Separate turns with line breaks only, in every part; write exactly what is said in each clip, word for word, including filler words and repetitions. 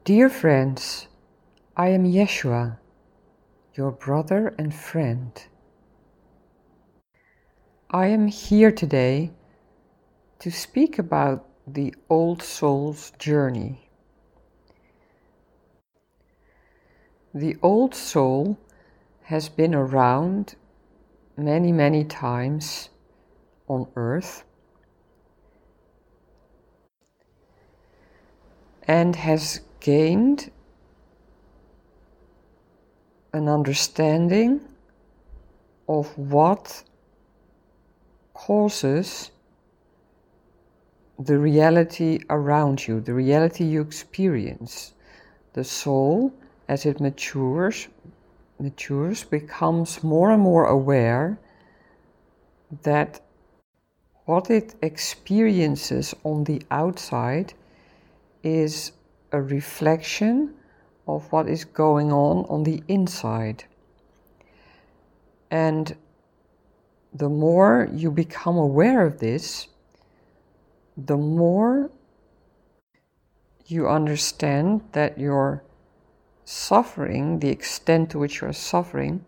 Dear friends, I am Yeshua, your brother and friend. I am here today to speak about the old soul's journey. The old soul has been around many, many times on earth and has gained an understanding of what causes the reality around you, the reality you experience. The soul, as it matures, matures, becomes more and more aware that what it experiences on the outside is a reflection of what is going on on the inside. And the more you become aware of this, the more you understand that your suffering, the extent to which you are suffering,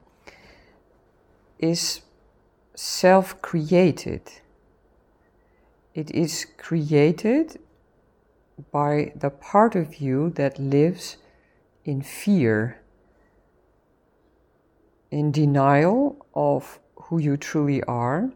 is self-created. It is created by the part of you that lives in fear, in denial of who you truly are.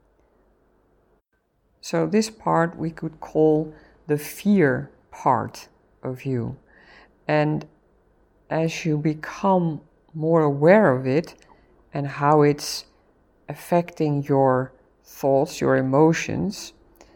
So this part we could call the fear part of you. And as you become more aware of it and how it's affecting your thoughts, your emotions,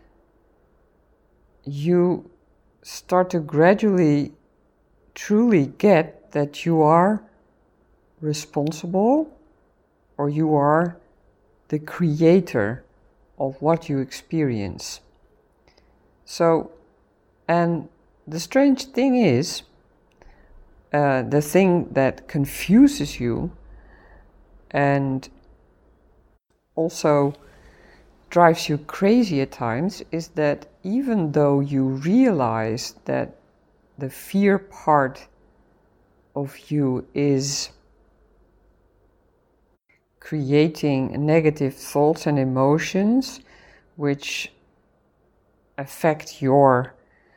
you start to gradually truly get that you are responsible, or you are the creator of what you experience. So, and the strange thing is, uh, the thing that confuses you and also drives you crazy at times is that even though you realize that the fear part of you is creating negative thoughts and emotions which affect your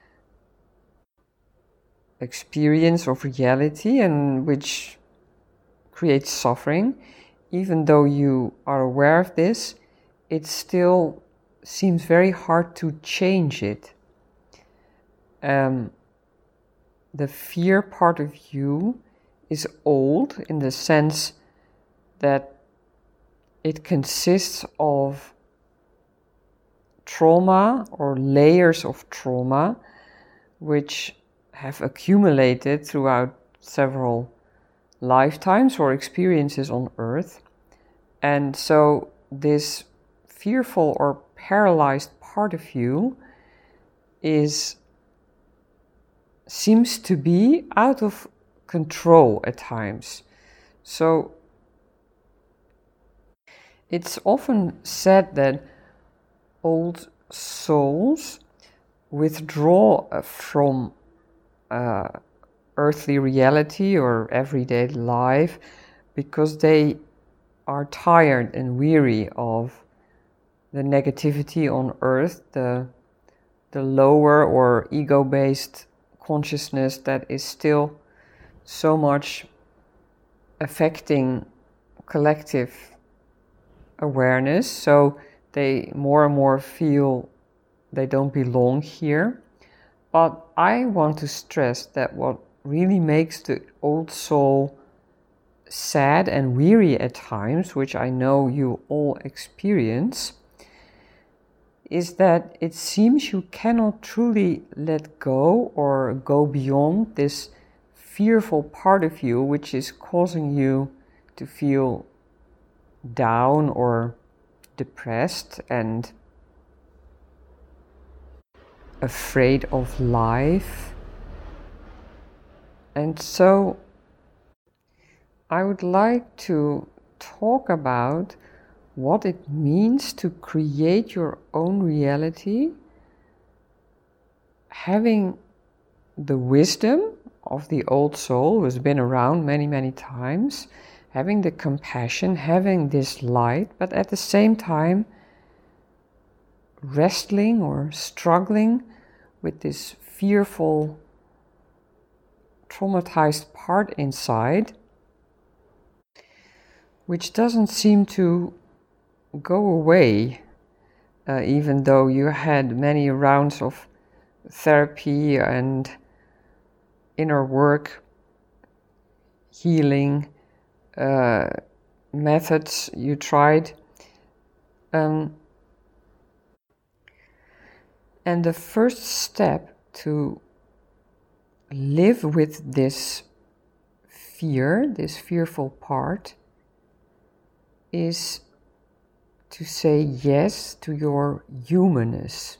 experience of reality and which creates suffering, even though you are aware of this, it still seems very hard to change it. Um, the fear part of you is old in the sense that it consists of trauma or layers of trauma which have accumulated throughout several lifetimes or experiences on earth. And so this fearful or paralyzed part of you is seems to be out of control at times. So it's often said that old souls withdraw from uh, earthly reality or everyday life because they are tired and weary of the negativity on earth, the, the lower or ego-based consciousness that is still so much affecting collective awareness. So they more and more feel they don't belong here. But I want to stress that what really makes the old soul sad and weary at times, which I know you all experience, is that it seems you cannot truly let go or go beyond this fearful part of you which is causing you to feel down or depressed and afraid of life. And so I would like to talk about what it means to create your own reality, having the wisdom of the old soul who's been around many, many times, having the compassion, having this light, but at the same time wrestling or struggling with this fearful, traumatized part inside, which doesn't seem to go away, uh, even though you had many rounds of therapy and inner work, healing uh, methods you tried. Um, and the first step to live with this fear, this fearful part, is to say yes to your humanness.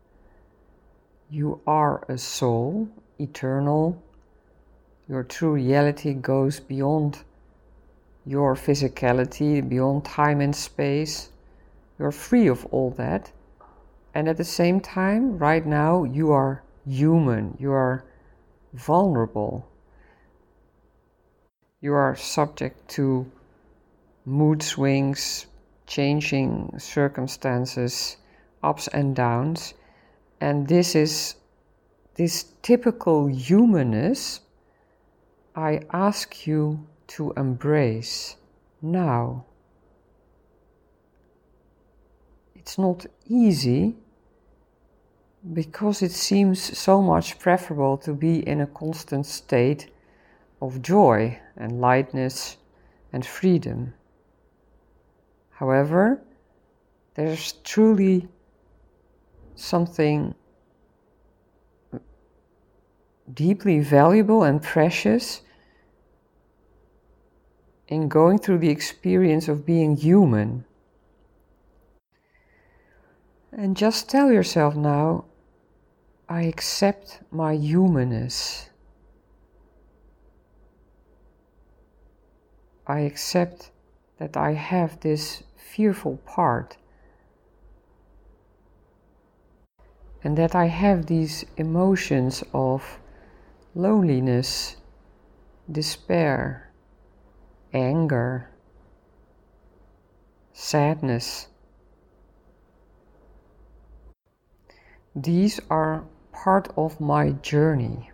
You are a soul, eternal. Your true reality goes beyond your physicality, beyond time and space. You're free of all that. And at the same time, right now, you are human. You are vulnerable. You are subject to mood swings, changing circumstances, ups and downs. And this is this typical humanness I ask you to embrace now. It's not easy because it seems so much preferable to be in a constant state of joy and lightness and freedom. However, there's truly something deeply valuable and precious in going through the experience of being human. And just tell yourself now, I accept my humanness. I accept that I have this fearful part. And that I have these emotions of loneliness, despair, anger, sadness. These are part of my journey.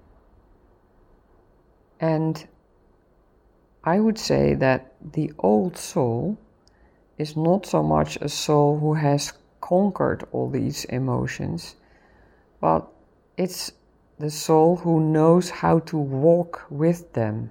And I would say that the old soul is not so much a soul who has conquered all these emotions, but it's the soul who knows how to walk with them,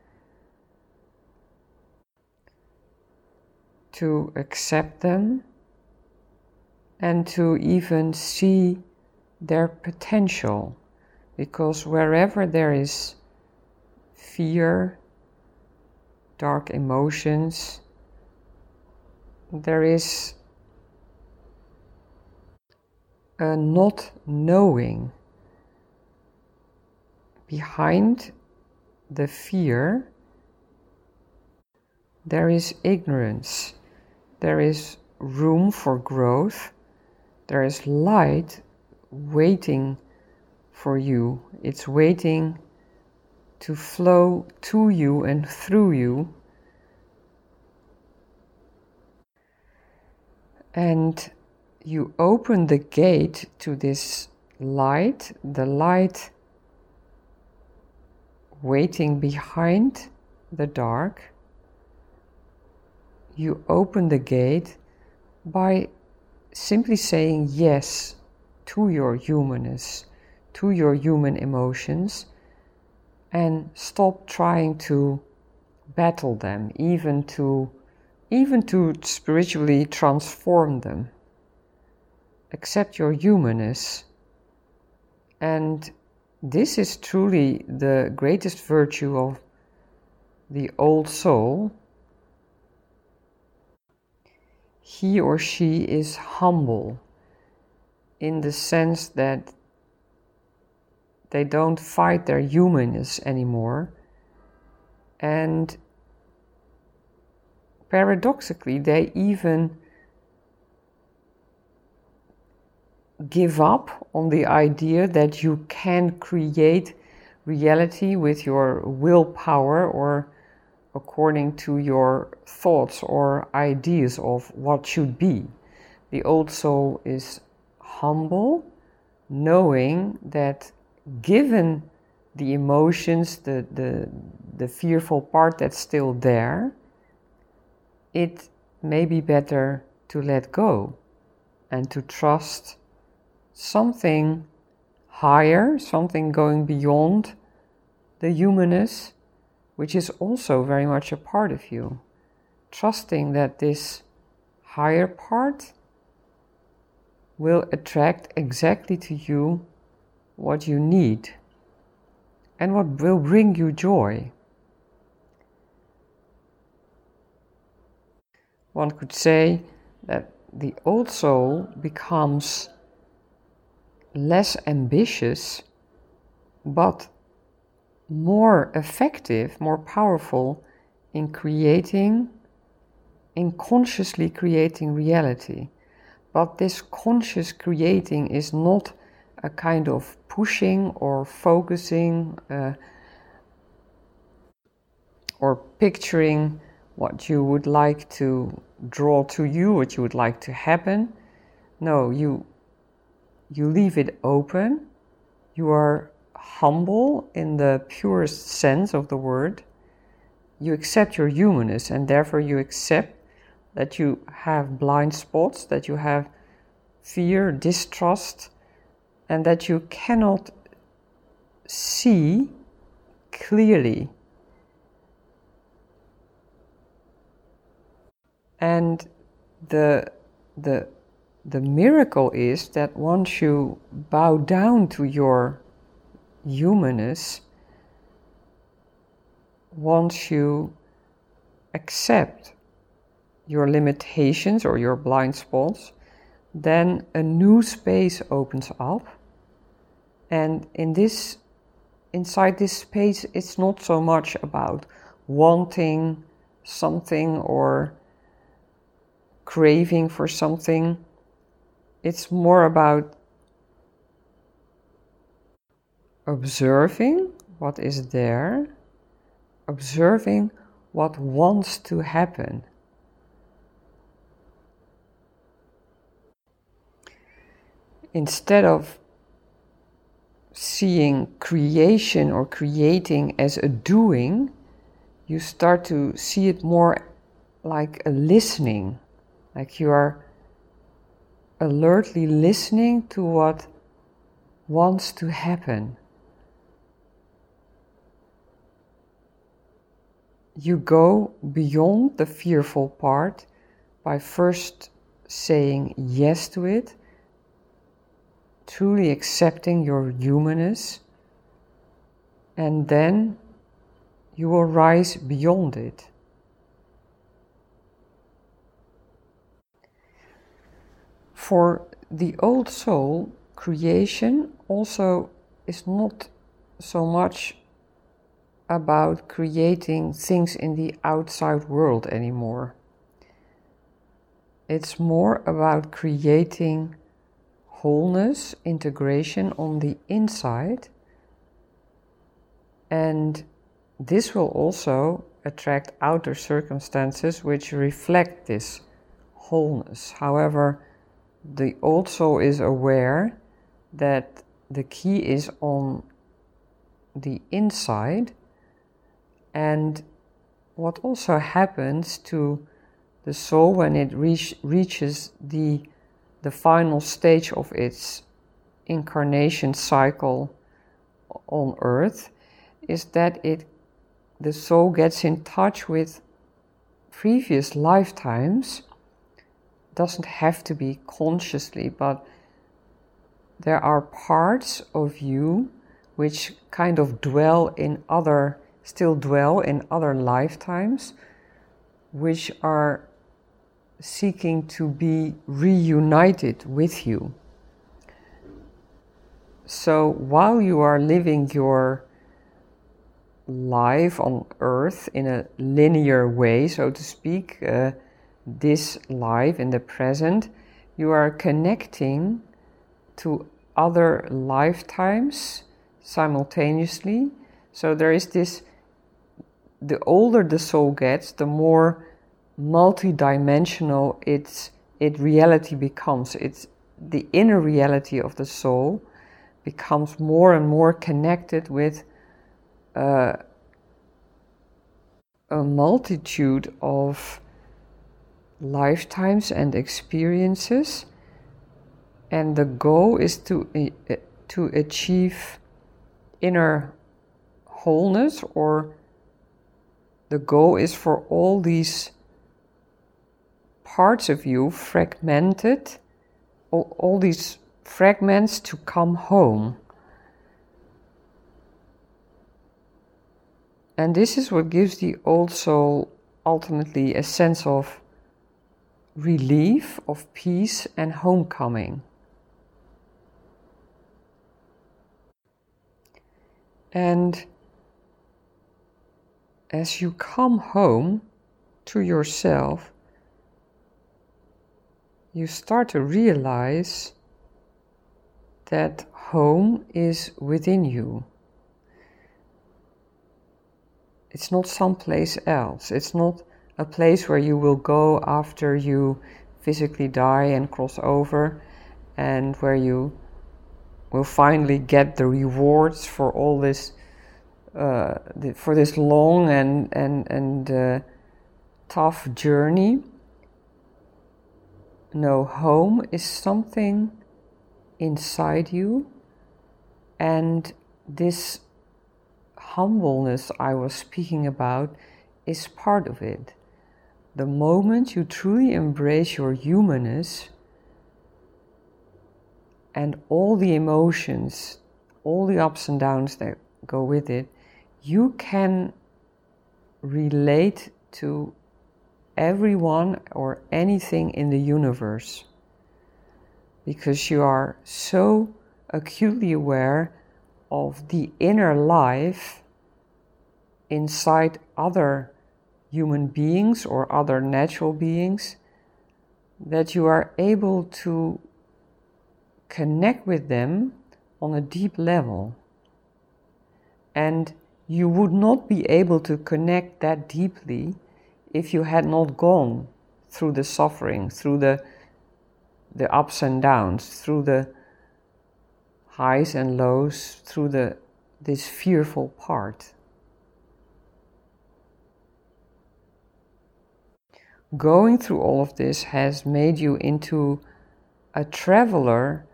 to accept them, and to even see their potential. Because wherever there is fear, dark emotions, there is a not knowing. Behind the fear, there is ignorance. There is room for growth. There is light waiting for you. It's waiting to flow to you and through you. And you open the gate to this light, the light waiting behind the dark. You open the gate by simply saying yes to your humanness, to your human emotions, and stop trying to battle them, even to even to spiritually transform them. Accept your humanness. And this is truly the greatest virtue of the old soul. He or she is humble in the sense that they don't fight their humanness anymore. And paradoxically, they even give up on the idea that you can create reality with your willpower or according to your thoughts or ideas of what should be. The old soul is humble, knowing that given the emotions, the, the, the fearful part that's still there, it may be better to let go and to trust something higher, something going beyond the humanness, which is also very much a part of you. Trusting that this higher part will attract exactly to you what you need and what will bring you joy. One could say that the old soul becomes less ambitious, but more effective, more powerful in creating, in consciously creating reality. But this conscious creating is not a kind of pushing or focusing uh, or picturing what you would like to draw to you, what you would like to happen. No, you you leave it open. You are humble in the purest sense of the word. You accept your humanness, and therefore you accept that you have blind spots, that you have fear, distrust, and that you cannot see clearly. And the the the miracle is that once you bow down to your humanness, once you accept your limitations or your blind spots, then a new space opens up. And in this, inside this space, it's not so much about wanting something or craving for something. It's more about observing what is there, observing what wants to happen. Instead of seeing creation or creating as a doing, you start to see it more like a listening, like you are alertly listening to what wants to happen. You go beyond the fearful part by first saying yes to it, truly accepting your humanness, and then you will rise beyond it. For the old soul, creation also is not so much about creating things in the outside world anymore. It's more about creating wholeness, integration on the inside, and this will also attract outer circumstances which reflect this wholeness. However, the old soul is aware that the key is on the inside, and what also happens to the soul when it reach, reaches the the final stage of its incarnation cycle on earth is that it the soul gets in touch with previous lifetimes. Doesn't have to be consciously, but there are parts of you which kind of dwell in other, still dwell in other lifetimes, which are seeking to be reunited with you. So while you are living your life on earth in a linear way, so to speak, uh, this life in the present, you are connecting to other lifetimes, simultaneously. So there is this, the older the soul gets, the more multidimensional its it reality becomes. It's the inner reality of the soul becomes more and more connected with uh, a multitude of lifetimes and experiences, and the goal is to uh, to achieve inner wholeness, or the goal is for all these parts of you fragmented, all, all these fragments to come home. And this is what gives the old soul ultimately a sense of relief, of peace and homecoming. And as you come home to yourself, you start to realize that home is within you. It's not someplace else. It's not a place where you will go after you physically die and cross over, and where you will finally get the rewards for all this, uh, the, for this long and and and uh, tough journey. No, home is something inside you, and this humbleness I was speaking about is part of it. The moment you truly embrace your humanness and all the emotions, all the ups and downs that go with it, you can relate to everyone or anything in the universe, because you are so acutely aware of the inner life inside other human beings or other natural beings, that you are able to connect with them on a deep level. And you would not be able to connect that deeply if you had not gone through the suffering, through the the ups and downs, through the highs and lows, through the this fearful part. Going through all of this has made you into a traveler,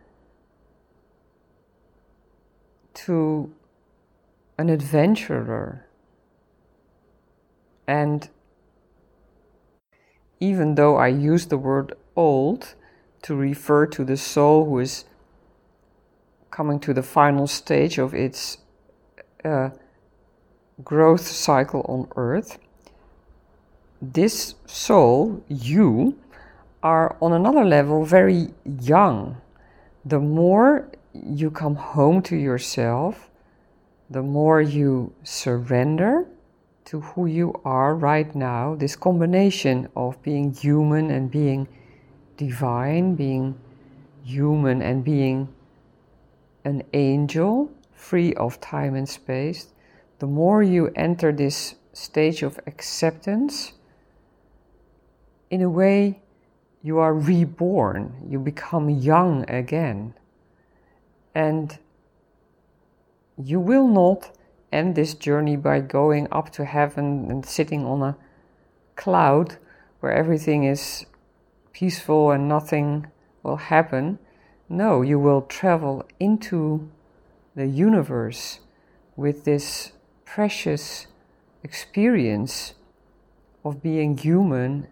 to an adventurer. And even though I use the word old to refer to the soul who is coming to the final stage of its uh, growth cycle on earth, this soul, you, are on another level very young. The more you come home to yourself, the more you surrender to who you are right now, this combination of being human and being divine, being human and being an angel, free of time and space, the more you enter this stage of acceptance, in a way, you are reborn, you become young again. And you will not end this journey by going up to heaven and sitting on a cloud where everything is peaceful and nothing will happen. No, you will travel into the universe with this precious experience of being human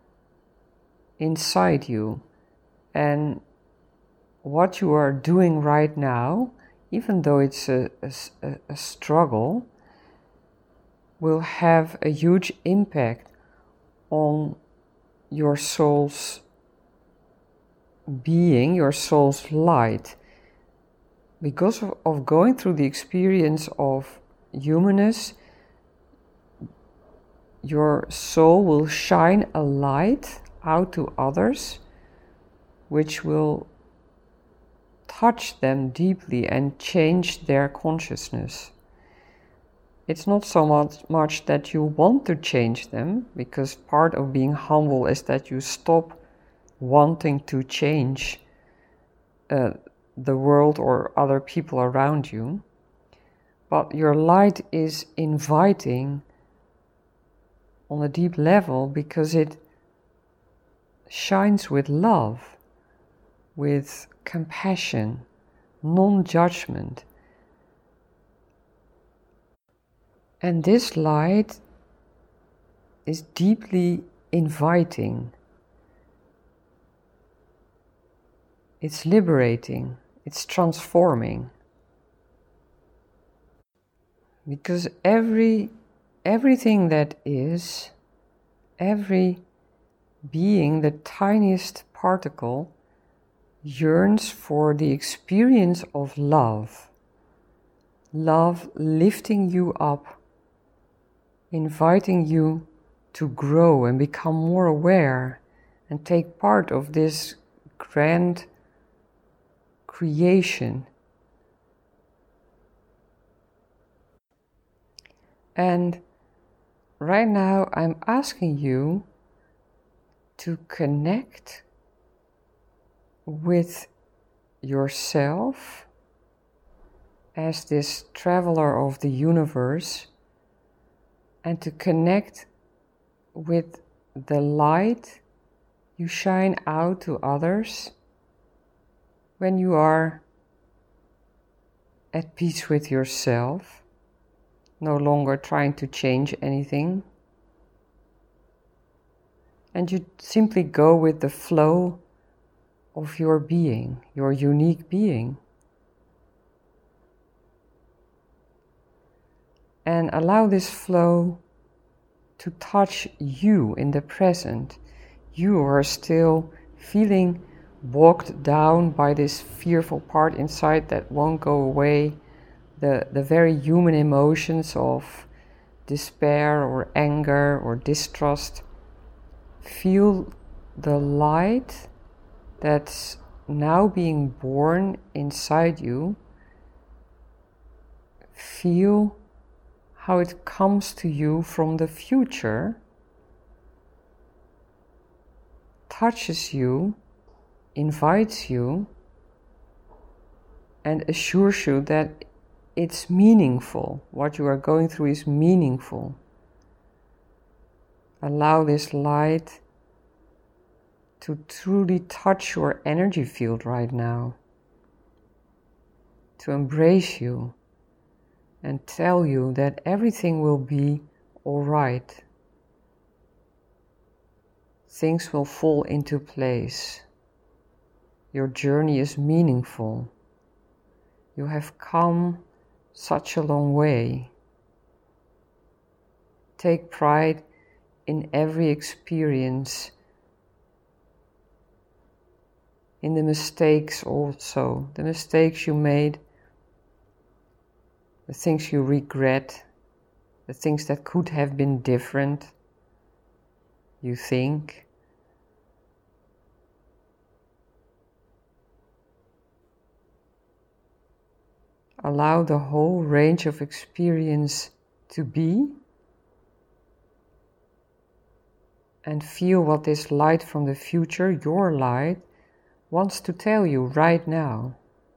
inside you. And what you are doing right now, even though it's a, a, a struggle, will have a huge impact on your soul's being, your soul's light. Because of, of going through the experience of humanness, your soul will shine a light out to others, which will touch them deeply and change their consciousness. It's not so much, much that you want to change them, because part of being humble is that you stop wanting to change uh, the world or other people around you. But your light is inviting on a deep level because it shines with love, with compassion, non-judgment. And this light is deeply inviting. It's liberating. It's transforming. Because every everything that is, every being, the tiniest particle, yearns for the experience of love. Love lifting you up, inviting you to grow and become more aware and take part of this grand creation. And right now I'm asking you to connect with yourself as this traveler of the universe, and to connect with the light you shine out to others when you are at peace with yourself, no longer trying to change anything. And you simply go with the flow of your being, your unique being. And allow this flow to touch you in the present. You are still feeling bogged down by this fearful part inside that won't go away. The, the very human emotions of despair or anger or distrust. Feel the light that's now being born inside you. Feel how it comes to you from the future, touches you, invites you, and assures you that it's meaningful. What you are going through is meaningful. Allow this light to truly touch your energy field right now, to embrace you and tell you that everything will be all right. Things will fall into place. Your journey is meaningful. You have come such a long way. Take pride in every experience, in the mistakes also, the mistakes you made, the things you regret, the things that could have been different, you think. Allow the whole range of experience to be, and feel what this light from the future, your light, wants to tell you right now.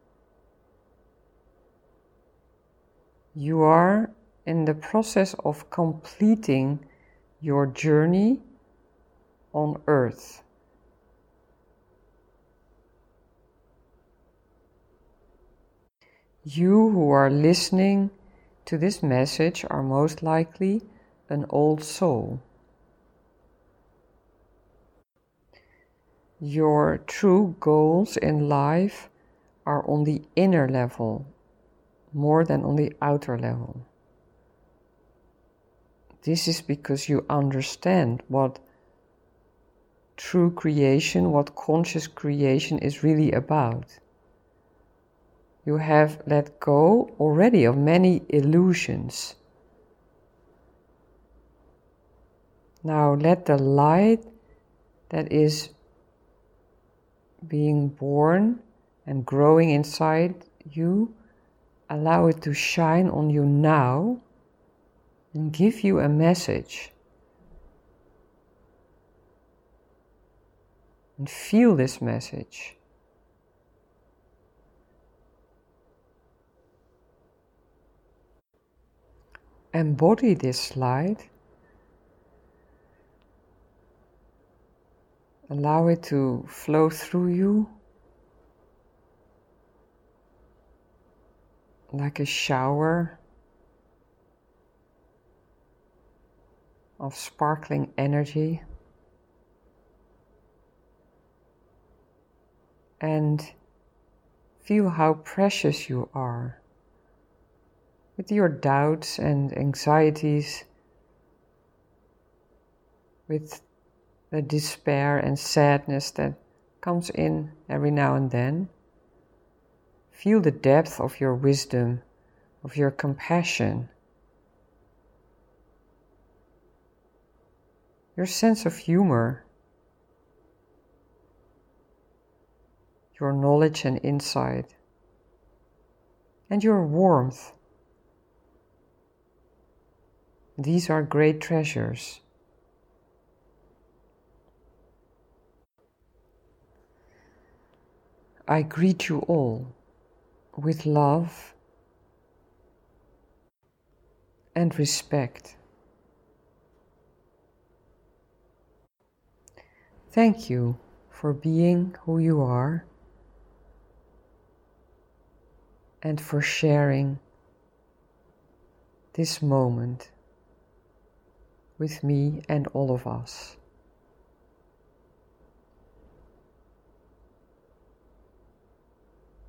You are in the process of completing your journey on Earth. You who are listening to this message are most likely an old soul. Your true goals in life are on the inner level, more than on the outer level. This is because you understand what true creation, what conscious creation is really about. You have let go already of many illusions. Now let the light that is being born and growing inside you, allow it to shine on you now and give you a message. And feel this message. Embody this light. Allow it to flow through you like a shower of sparkling energy. And feel how precious you are with your doubts and anxieties, with the despair and sadness that comes in every now and then. Feel the depth of your wisdom, of your compassion, your sense of humor, your knowledge and insight, and your warmth. These are great treasures. I greet you all with love and respect. Thank you for being who you are and for sharing this moment with me and all of us.